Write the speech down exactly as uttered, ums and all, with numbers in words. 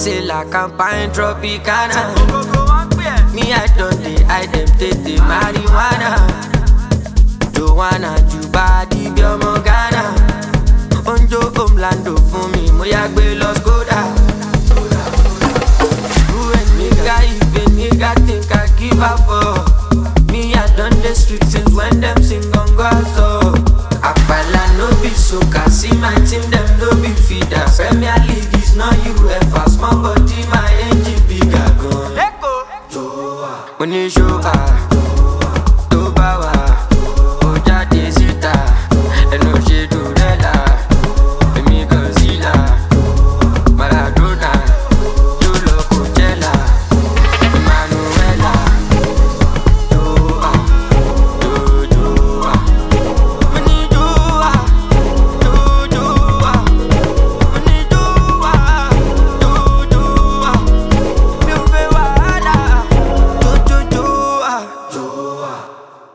say la campagne Tropicana. Me I don't dey, I dem take the marijuana. Joanna, Jubadi, Biomo, Ghana. Onjo, Omlando, fún mi, mo ya gbé lọ Skoda. Who and nigga, if a nigga think I give up for? Me I done the street since when them sing gongo.